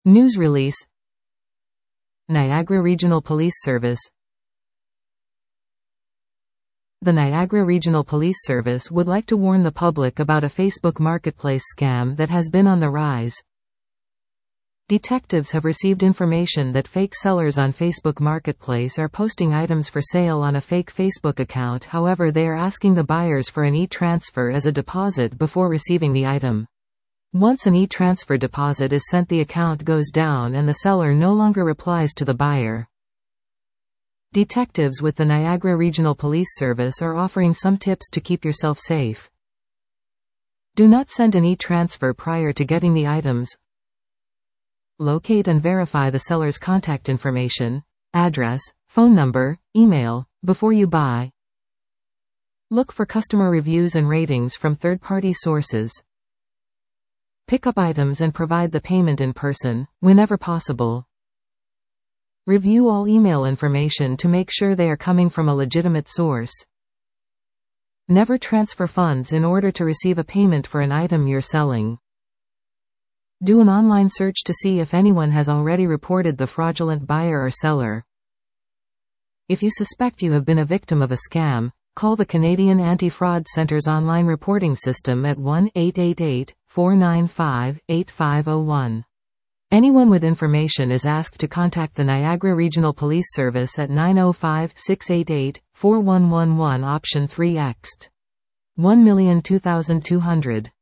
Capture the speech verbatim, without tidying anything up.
News release. Niagara Regional Police Service. The Niagara Regional Police Service would like to warn the public about a Facebook Marketplace scam that has been on the rise. Detectives have received information that fake sellers on Facebook Marketplace are posting items for sale on a fake Facebook account. However, they are asking the buyers for an e-transfer as a deposit before receiving the item. Once an e-transfer deposit is sent, the account goes down and the seller no longer replies to the buyer. Detectives with the Niagara Regional Police Service are offering some tips to keep yourself safe. Do not send an e-transfer prior to getting the items. Locate and verify the seller's contact information, address, phone number, email, before you buy. Look for customer reviews and ratings from third-party sources. Pick up items and provide the payment in person, whenever possible. Review all email information to make sure they are coming from a legitimate source. Never transfer funds in order to receive a payment for an item you're selling. Do an online search to see if anyone has already reported the fraudulent buyer or seller. If you suspect you have been a victim of a scam, call the Canadian Anti-Fraud Centre's online reporting system at one eight eight eight, four nine five, eight five zero one. Anyone with information is asked to contact the Niagara Regional Police Service at nine zero five, six eight eight, four one one one option three X. one million two thousand two hundred.